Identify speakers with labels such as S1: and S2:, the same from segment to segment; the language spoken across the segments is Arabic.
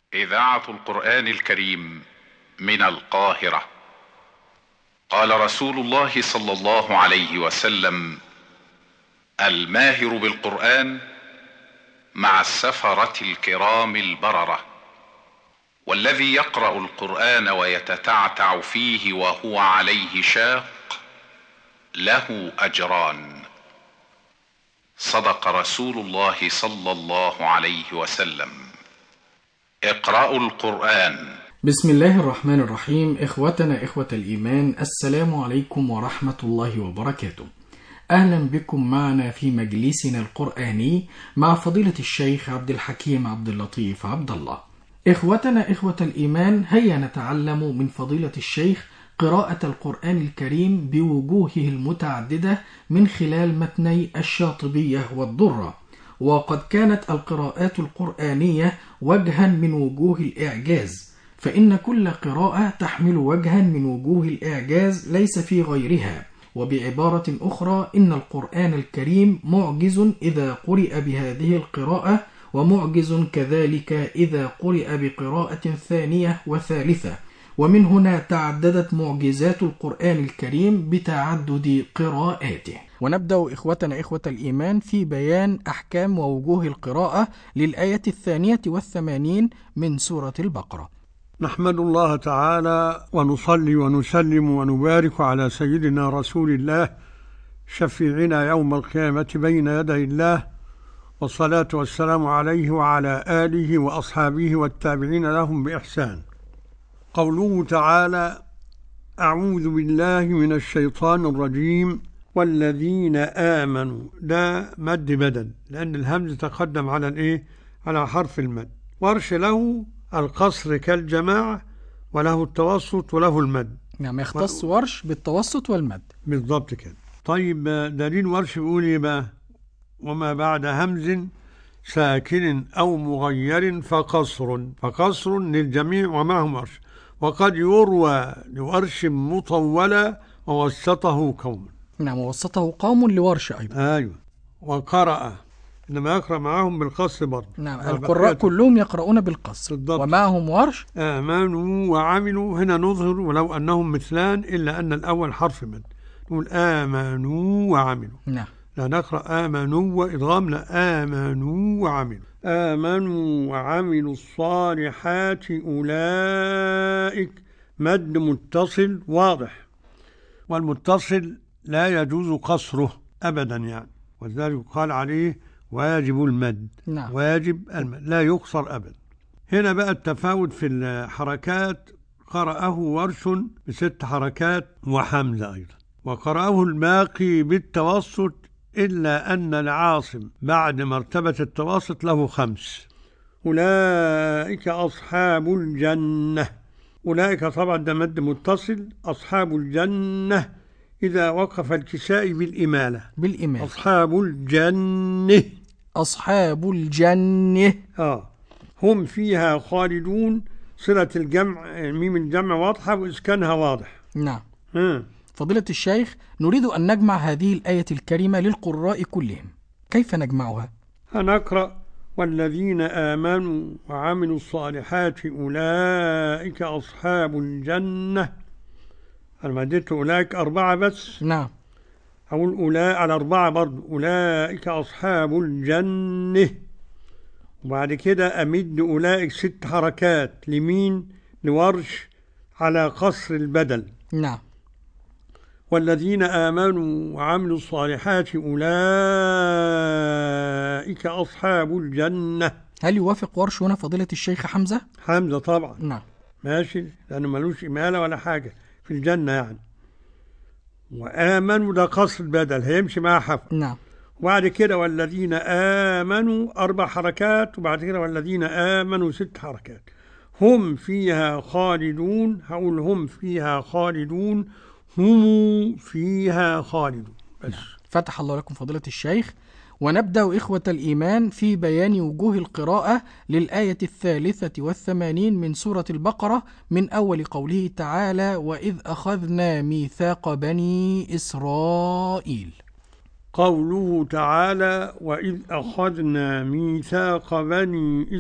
S1: إذاعة القرآن الكريم من القاهرة. قال رسول الله صلى الله عليه وسلم: الماهر بالقرآن مع السفرة الكرام البررة، والذي يقرأ القرآن ويتتعتع فيه وهو عليه شاق له أجران. صدق رسول الله صلى الله عليه وسلم. اقرأوا القرآن.
S2: بسم الله الرحمن الرحيم. إخوتنا إخوة الإيمان، السلام عليكم ورحمة الله وبركاته. أهلا بكم معنا في مجلسنا القرآني مع فضيلة الشيخ عبد الحكيم عبد اللطيف عبد الله. إخوتنا إخوة الإيمان، هيا نتعلم من فضيلة الشيخ قراءة القرآن الكريم بوجوهه المتعددة من خلال متني الشاطبية والضرة. وقد كانت القراءات القرآنية وجها من وجوه الإعجاز، فإن كل قراءة تحمل وجها من وجوه الإعجاز ليس في غيرها. وبعبارة أخرى، إن القرآن الكريم معجز إذا قرئ بهذه القراءة، ومعجز كذلك إذا قرئ بقراءة ثانية وثالثة. ومن هنا تعددت معجزات القرآن الكريم بتعدد قراءاته. ونبدأ إخوتنا إخوة الإيمان في بيان أحكام ووجوه القراءة للآية 82 من سورة البقرة.
S3: نحمد الله تعالى ونصلي ونسلم ونبارك على سيدنا رسول الله شفيعنا يوم القيامة بين يدي الله، والصلاة والسلام عليه وعلى آله وأصحابه والتابعين لهم بإحسان. قوله تعالى: أعوذ بالله من الشيطان الرجيم والذين آمنوا. ده مد بدل، لأن الهمز تقدم على حرف المد. ورش له القصر كالجماعة، وله التوسط وله المد.
S2: نعم، يختص ورش بالتوسط والمد
S3: بالضبط كده. طيب، دليل ورش بيقول ايه بقى؟ وما بعد همز ساكن أو مغير فقصر للجميع ومعهم ورش. وقد يروى لورش مطولة ووسطه قوم.
S2: نعم، ووسطه قوم لورش أيضا.
S3: أيوة. وقرأ، إنما يقرأ معهم بالقصر برضه.
S2: نعم، القراء كلهم يقرؤون بالقصر
S3: بالضبط.
S2: ومعهم ورش.
S3: آمنوا وعملوا، هنا نظهر ولو أنهم مثلان إلا أن الأول حرف مد. نقول آمنوا وعملوا.
S2: نعم،
S3: لا نقرأ آمنوا وإدغام، لا، آمنوا وعملوا. آمنوا وعملوا الصالحات أولئك مد متصل واضح، والمتصل لا يجوز قصره أبدا يعني، وذلك قال عليه واجب المد.
S2: نعم.
S3: واجب المد لا يقصر أبدا. هنا بقى التفاوت في الحركات. قرأه ورش ب6 حركات وحمزة أيضا، وقرأه الباقي بالتوسط، إلا أن العاصم بعد مرتبة التوسط له 5. أولئك أصحاب الجنة. أولئك طبعا ده مد متصل. أصحاب الجنة إذا وقف الكسائي بالإمالة. أصحاب الجنة.
S2: أصحاب الجنة.
S3: هم فيها خالدون. صلة الجمع، ميم الجمع واضحة وإسكانها واضح.
S2: نعم. فضيلة الشيخ، نريد أن نجمع هذه الآية الكريمة للقراء كلهم، كيف نجمعها؟
S3: هنقرأ: والذين آمنوا وعملوا الصالحات أولئك أصحاب الجنة. أنا ما اديت أولئك 4 بس.
S2: نعم.
S3: أقول أولئك على 4 برضو. أولئك أصحاب الجنة، وبعد كده أمد أولئك 6 حركات. لمين؟ لورش على قصر البدل.
S2: نعم.
S3: والذين آمنوا وعملوا الصالحات أولئك أصحاب الجنة.
S2: هل يوافق ورش هنا فضيلة الشيخ حمزة؟
S3: حمزة طبعا.
S2: نعم.
S3: ماشي، لأنه ملوش إمالة ولا حاجة في الجنة يعني. وآمنوا ده قصر البدل، هيمشي معها حفظ.
S2: نعم.
S3: وبعد كده والذين آمنوا 4 حركات، وبعد كده والذين آمنوا 6 حركات. هم فيها خالدون. هقول هم فيها خالدون، هم فيها خالدون بس.
S2: فتح الله لكم فضيلة الشيخ. ونبدأ إخوة الإيمان في بيان وجوه القراءة للآية 83 من سورة البقرة، من أول قوله تعالى: وإذ أخذنا ميثاق بني إسرائيل.
S3: قوله تعالى: وإذ أخذنا ميثاق بني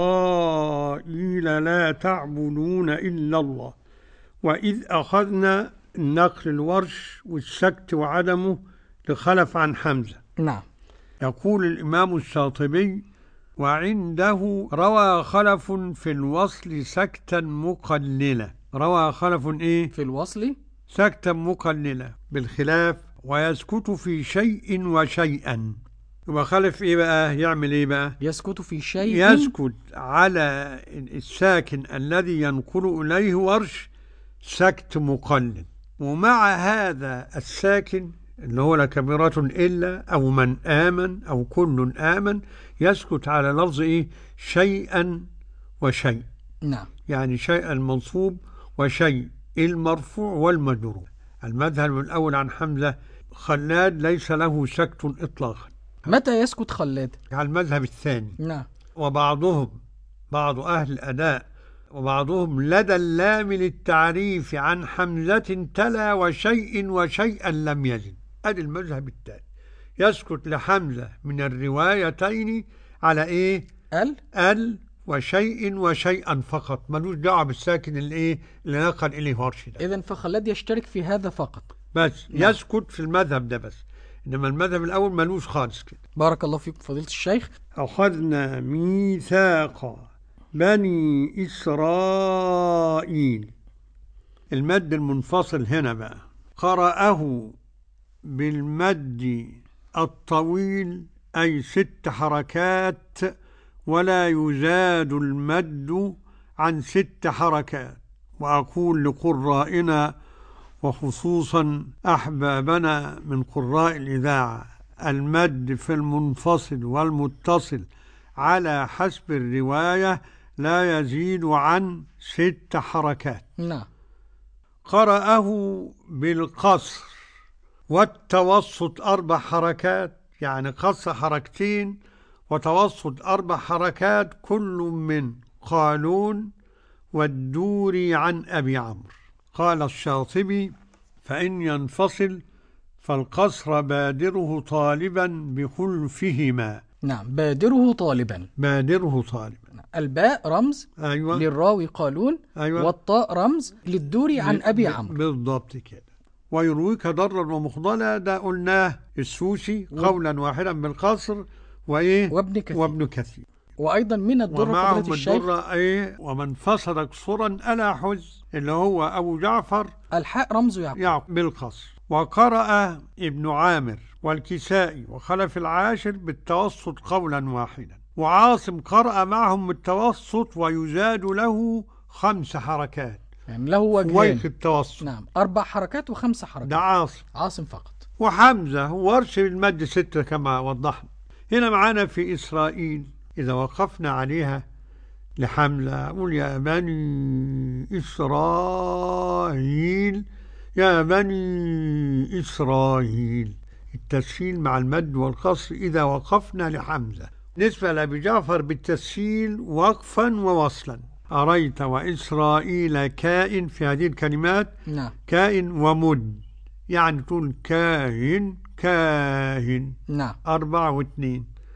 S3: إسرائيل لا تعبدون إلا الله. وإذ أخذنا النقل الورش والسكت وعدمه لخلف عن حمزة.
S2: نعم.
S3: يقول الإمام الشاطبي: وعنده روى خلف في الوصل سكتا مقللة. روى خلف إيه؟
S2: في الوصل
S3: سكتا مقللة بالخلاف، ويسكت في شيء وشيئا. يبقى خلف إيه بقى؟ يعمل إيه بقى؟
S2: يسكت في شيء،
S3: يسكت على الساكن الذي ينقل إليه ورش سكت مقلل، ومع هذا الساكن اللي هو لكبيرة إلا أو من آمن أو كل آمن يسكت على لفظ إيه؟ شيئا وشيء.
S2: نعم.
S3: يعني شيء المنصوب وشيء المرفوع والمجرور. المذهب الأول عن حمزة خلاد ليس له سكت إطلاقا.
S2: متى يسكت خلاد؟
S3: على المذهب الثاني.
S2: نعم.
S3: وبعضهم بعض أهل الأداء وبعضهم لدى اللام للتعريف عن حمزة تلا وشيء وشيئا لم يزد. أدي المذهب الثاني، يسكت لحمزة من الروايتين على إيه؟ ال وشيء وشيئا فقط، ملوش دعوة بالساكن اللي نقل إليه ورش ده.
S2: إذن فخلاد يشترك في هذا فقط
S3: بس.
S2: نعم.
S3: يسكت في المذهب ده بس، إنما المذهب الأول ملوش خالص كده.
S2: بارك الله فيكم فضيلة الشيخ.
S3: أخذنا ميثاق بني إسرائيل. المد المنفصل هنا بقى قرأه بالمد الطويل أي 6 حركات، ولا يزاد المد عن 6 حركات. وأقول لقرائنا وخصوصا أحبابنا من قراء الإذاعة: المد في المنفصل والمتصل على حسب الرواية لا يزيد عن 6 حركات.
S2: نعم.
S3: قرأه بالقصر والتوسط 4 حركات، يعني قصر 2 حركات وتوسط 4 حركات، كل من قالون والدوري عن أبي عمرو. قال الشاطبي: فإن ينفصل فالقصر بادره طالبا بخلفهما.
S2: نعم. بادره طالبا.
S3: بادره طالبا.
S2: الباء رمز
S3: أيوة.
S2: للراوي قالون.
S3: أيوة.
S2: والطاء رمز للدوري عن أبي عمرو.
S3: بالضبط كده. ويرويك ضرا ومخضلا، ده قلناه السوسي قولا واحدا بالقصر وابن كثير.
S2: وأيضا من الدرة فضيلة الشيخ
S3: ومن فصل قصرا ألا حز، اللي هو أبو جعفر
S2: الحاء رمز يعقوب
S3: بالقصر. وقرأ ابن عامر والكسائي وخلف العاشر بالتوسط قولا واحدا. وعاصم قرأ معهم بالتوسط ويزاد له 5 حركات،
S2: يعني له وجهين.
S3: ويخ التوسط.
S2: نعم. 4 حركات و5 حركات.
S3: ده
S2: عاصم فقط.
S3: وحمزة ورش بالمد 6 كما وضحنا. هنا معانا في إسرائيل إذا وقفنا عليها لحمزة قول: يا بني إسرائيل، يا بني إسرائيل. التسهيل مع المد والقصر إذا وقفنا لحمزة. بالنسبة لأبي جعفر بالتسهيل وقفا ووصلا. أريت وإسرائيل كائن في هذه الكلمات.
S2: نعم.
S3: كائن ومد، يعني تقول كاهن كاهن.
S2: نعم.
S3: 4 و2.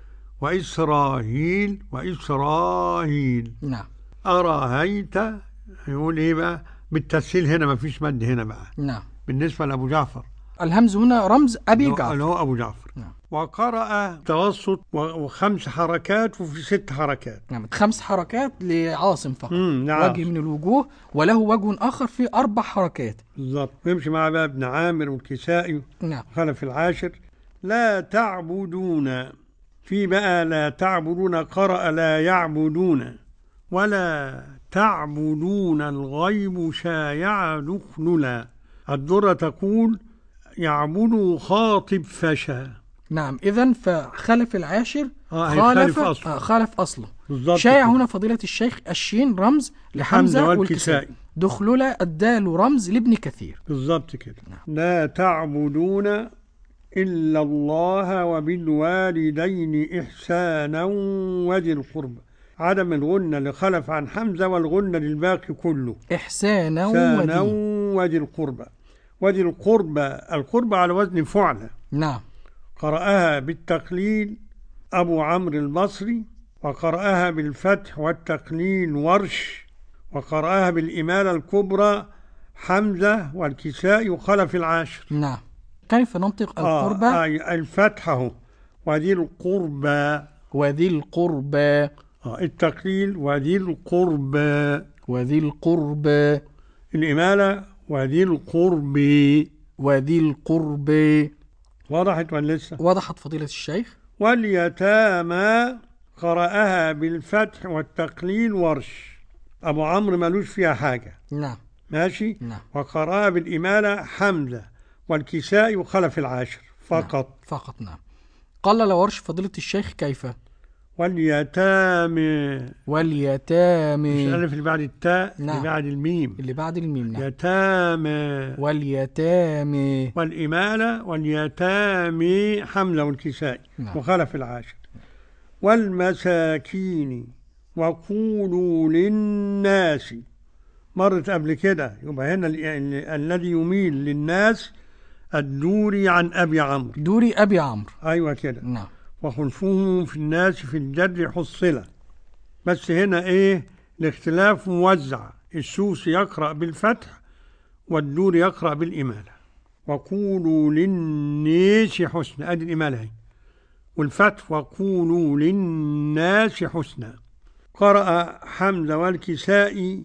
S3: وإسرائيل وإسرائيل.
S2: نعم.
S3: أرأيت يقول إيه بقى بالتسهيل هنا، ما فيش مد هنا بقى.
S2: نعم.
S3: بالنسبة لأبو جعفر
S2: الهمز هنا رمز أبي جعفر
S3: اللي هو أبو جعفر.
S2: نعم.
S3: وقرأ توسط و5 حركات وفي 6 حركات.
S2: نعم. 5 حركات لعاصم فقط.
S3: نعم.
S2: وجه من الوجوه، وله وجه آخر في 4 حركات.
S3: بالضبط. ويمشي مع بقى ابن عامر والكسائي.
S2: نعم.
S3: خلف العاشر. لا تعبدون، في بقى لا تعبدون قرأ لا يعبدون. ولا تعبدون الغيب شايع دخللا. الدرة تقول: يعبد خاطب فشا.
S2: نعم. إذن فخلف العاشر خالف أصله. شايع هنا فضيلة الشيخ الشين رمز لحمزة والكسائي. دخللا الدال رمز لابن كثير.
S3: بالضبط كده. نعم. لا تعبدون إلا الله وبالوالدين إحسانا وذي القربى. عدم الغنة لخلف عن حمزة والغنة للباقي كله.
S2: إحسانا
S3: وذي القربى. وذي القربى، القربى على وزن فعلة.
S2: نعم.
S3: قرأها بالتقليل أبو عمرو البصري، وقرأها بالفتح والتقليل ورش، وقرأها بالإمالة الكبرى حمزة والكسائي وخلف العاشر.
S2: نعم. كيف ننطق القربى؟
S3: الفتحة وذي القربى،
S2: وذي القربى.
S3: التقليل وذي القربى،
S2: وذي القربى.
S3: الإمالة وذي القرب،
S2: وذي القرب.
S3: وضحت ولا لسه؟
S2: وضحت فضيلة الشيخ.
S3: واليتامى قرأها بالفتح والتقليل ورش، أبو عمرو مالوش فيها حاجة.
S2: نعم.
S3: ماشي.
S2: نعم.
S3: وقرأها بالإمالة حمزة والكسائي وخلف العاشر فقط.
S2: نعم. فقط. نعم. قلل ورش فضيلة الشيخ كيف؟
S3: واليتامى.
S2: واليتامى.
S3: مش الألف اللي بعد التاء.
S2: نعم.
S3: اللي بعد الميم.
S2: اللي بعد الميم. نعم.
S3: يتامى.
S2: واليتامى.
S3: والإمالة واليتامى حمزة والكسائي.
S2: نعم.
S3: وخلف العاشر. والمساكين وقولوا للناس مرت قبل كده، يبقى هنا الذي يميل للناس الدوري عن أبي عمرو.
S2: دوري أبي عمرو.
S3: أيوة كده.
S2: نعم.
S3: وخلفهم في الناس في الجر حصلة، بس هنا الاختلاف موزع، السوسي يقرأ بالفتح والدوري يقرأ بالإمالة. وقولوا للناس حسنا، أدي الإمالة هي، والفتح وقولوا للناس حسنا. قرأ حمزة والكسائي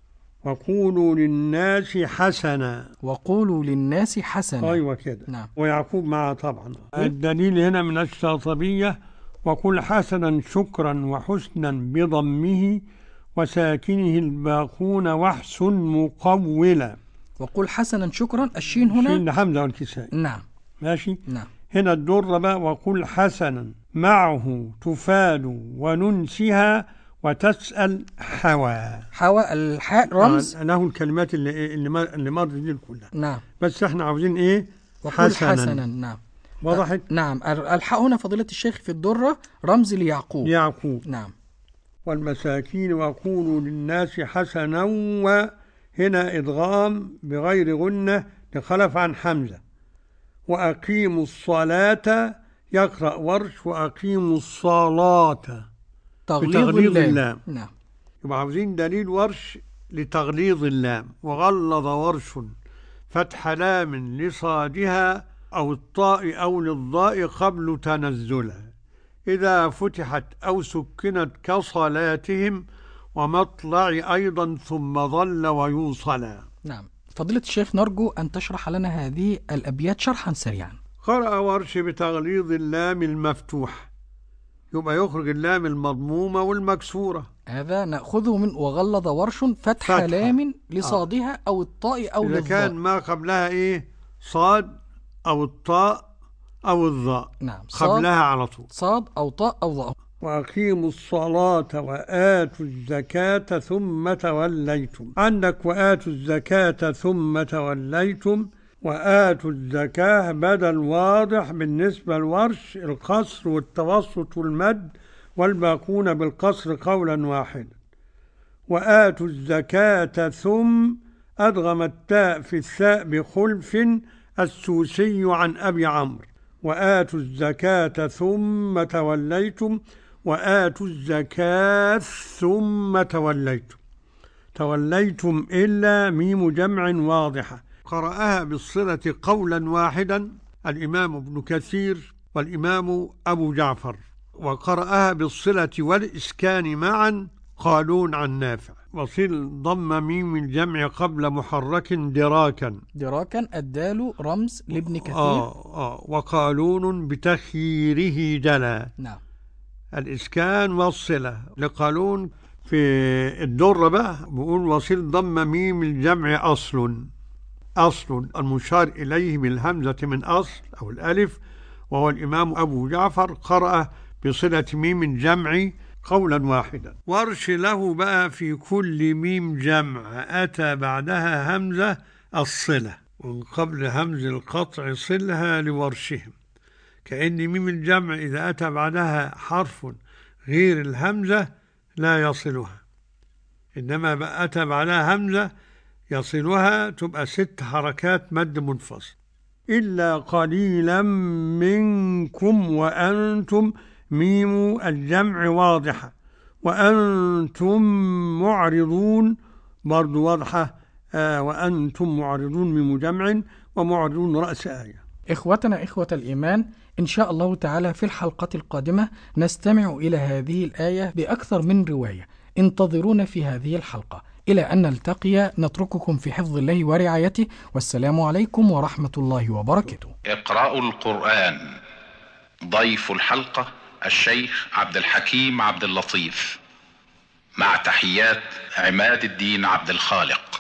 S3: وقولوا للناس حسنا.
S2: وقولوا للناس حسنا.
S3: أيوة كده.
S2: نعم.
S3: ويعقوب معه طبعا. الدليل هنا من الشاطبية وقل حسنا شكرا وحسنا بضمه وساكنه الباقون وحسن مقولا.
S2: وقل حسنا شكرا، الشين هنا
S3: شين حمزة والكسائي.
S2: نعم.
S3: ماشي.
S2: نعم.
S3: هنا الدر بقى وقل حسنا معه تفاد وننسها وتسأل حوى.
S2: حوى الحاء رمز
S3: له الكلمات اللي مرت دي كلها.
S2: نعم.
S3: بس احنا عاوزين
S2: وقل حسنا. نعم.
S3: وضحت.
S2: نعم. الحاء هنا فضيلة الشيخ في الدرة رمز ليعقوب.
S3: يعقوب.
S2: نعم.
S3: والمساكين وقولوا للناس حسنا، وهنا إدغام بغير غنة لخلف عن حمزة. وأقيموا الصلاة يقرأ ورش وأقيموا الصلاة
S2: تغليظ اللام. نعم.
S3: يبقى عاوزين دليل ورش لتغليظ اللام. وغلظ ورش فتح لام لصادها أو الطاء أو للضاء قبل تنزلها إذا فتحت أو سكنت كصلاتهم ومطلع أيضا ثم ظل ويوصلا.
S2: نعم. فضيلة الشيخ نرجو أن تشرح لنا هذه الأبيات شرحا سريعا.
S3: قرأ ورش بتغليظ اللام المفتوح، يبقى يخرج اللام المضمومة والمكسورة.
S2: هذا نأخذه من وغلظ ورش فتح لام لصادها أو الطاء أو
S3: إذا
S2: للضاء.
S3: كان ما قبلها صاد أو الطاء أو الضاء.
S2: نعم.
S3: قبلها على طول
S2: صاد أو طاء أو ضاء.
S3: وأقيموا الصلاة وآتوا الزكاة ثم توليتم. عندك وآتوا الزكاة ثم توليتم، وآتوا الزكاة بدل واضح بالنسبة للورش، القصر والتوسط والمد، والباقون بالقصر قولا واحدا. وآتوا الزكاة ثم أدغم التاء في الثاء بخلف السوسي عن أبي عمرو. وآتوا الزكاة ثم توليتم، وآتوا الزكاة ثم توليتم. توليتم إلا ميم جمع واضحة. قرأها بالصلة قولا واحدا الإمام ابن كثير والإمام أبو جعفر، وقرأها بالصلة والإسكان معا قالون عن نافع. وصل ضم ميم الجمع قبل محرك دراكا.
S2: دراكا الدال رمز لابن كثير.
S3: وقالون بتخييره جلا.
S2: نعم.
S3: الإسكان والصلة لقالون. في الدر بقى بقول وصل ضم ميم الجمع أصل المشار إليه بالهمزة من أصل أو الألف، وهو الإمام أبو جعفر قرأ بصلة ميم الجمع قولا واحدا. ورش له بقى في كل ميم جمع أتى بعدها همزة الصلة، ومن قبل همز القطع صلها لورشهم، كأن ميم الجمع إذا أتى بعدها حرف غير الهمزة لا يصلها، إنما بقى أتى بعدها همزة يصلها تبقى 6 حركات مد منفصل. إلا قليلا منكم وأنتم ميم الجمع واضحة، وأنتم معرضون برضو واضحة، وأنتم معرضون ميم جمع، ومعرضون رأس آية.
S2: إخوتنا إخوة الإيمان، إن شاء الله تعالى في الحلقة القادمة نستمع إلى هذه الآية بأكثر من رواية. انتظرونا في هذه الحلقة. إلى أن نلتقي نترككم في حفظ الله ورعايته، والسلام عليكم ورحمة الله وبركاته.
S1: اقرأوا القرآن. ضيف الحلقة الشيخ عبد الحكيم عبد اللطيف، مع تحيات عماد الدين عبد الخالق.